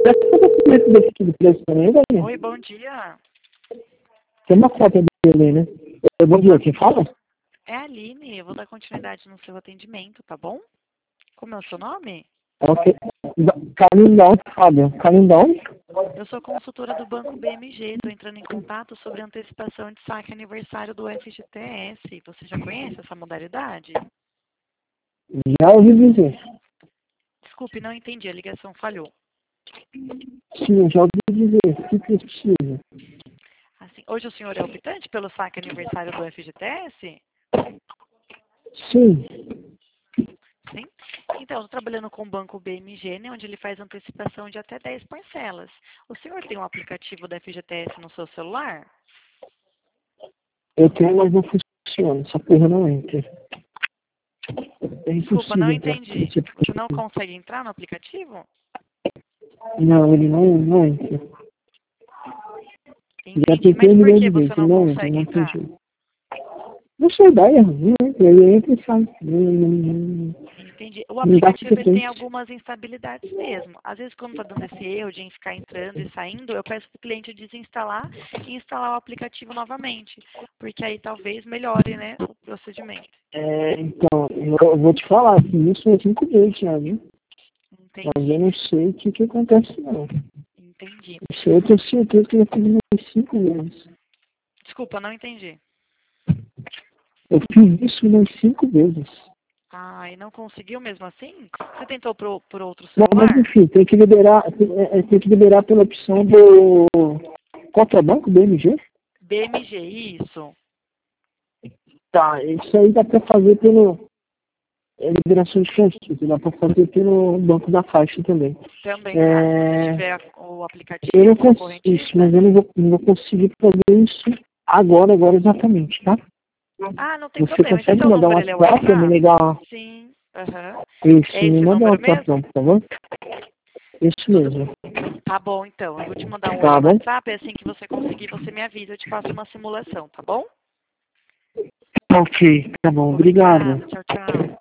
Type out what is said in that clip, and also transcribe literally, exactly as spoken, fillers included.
Esse desse do preço também, velho? Oi, bom dia. Tem uma foto dele, né? É, bom dia, quem fala? É a Aline, eu vou dar continuidade no seu atendimento, tá bom? Como é o seu nome? Ok. Calindão, Fábio. Calindão? Eu sou consultora do Banco B M G, estou entrando em contato sobre antecipação de saque aniversário do F G T S. Você já conhece essa modalidade? Já ouvi dizer. Desculpe, não entendi, a ligação falhou. Sim, já ouvi dizer. O que que precisa? Assim, hoje o senhor é optante pelo saque aniversário do F G T S? Sim. Sim? Então, estou trabalhando com o Banco B M G, né, onde ele faz antecipação de até dez parcelas. O senhor tem um aplicativo da F G T S no seu celular? Eu tenho, mas não funciona. Essa porra não entra. É Desculpa, não impossível entrar entendi. nesse Você não aplicativo. consegue entrar no aplicativo? Não, ele não, não entra. Já Entendi. tentei Mas um por milhão que de você vezes. não Não entra, consegue não tem entrar? jeito. Não sei ideia. Não entra. Ele entra e sai. Não, não, não, Entendi. O não dá aplicativo ele tem frequência. algumas instabilidades mesmo. Às vezes, quando está dando esse erro de ficar entrando e saindo, eu peço para o cliente desinstalar e instalar o aplicativo novamente. Porque aí talvez melhore, né, o procedimento. É, então, eu vou te falar que isso é cinco vezes já, viu? Mas eu Entendi. não sei o que, que acontece, não. Entendi. Isso eu tenho certeza que eu já fiz umas cinco vezes. Desculpa, não entendi. Eu fiz isso umas cinco vezes. Ah, e não conseguiu mesmo assim? Você tentou por, por outro Não, mas celular? enfim, tem que liberar, tem, é, tem que liberar pela opção do. Qual que é o banco? B M G? B M G, isso. Tá, isso aí dá pra fazer pelo. É liberação de crédito, dá pra fazer pelo banco da Caixa também. Também dá. Se você É, tiver o eu não aplicativo da consigo, isso, correntista. mas eu não vou, não vou conseguir fazer isso agora, agora exatamente, tá? Ah, não tem Você problema. Esse é consegue seu mandar um número, ele é WhatsApp pra me WhatsApp? ligar? Sim. Aham. Isso, É me esse manda um número WhatsApp não, mesmo? por favor. Isso Tudo mesmo. tá bom, então. Eu vou te mandar um oi Tá lá no bom? WhatsApp. Assim que você conseguir, você me avisa. Eu te faço uma simulação, tá bom? Ok, tá bom, Obrigada. obrigado. Tchau, tchau.